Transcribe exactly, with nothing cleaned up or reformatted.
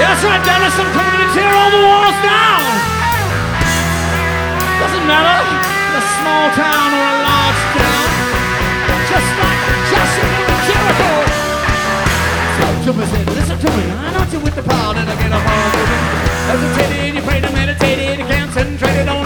That's right, Denison, coming to tear all the walls down. Doesn't matter, a small town or a large town. Just like Joshua and Jericho. So to me, say, listen to me, I know you with the power, and I get up all moving. Hesitated, you prayed, and meditated, you concentrated on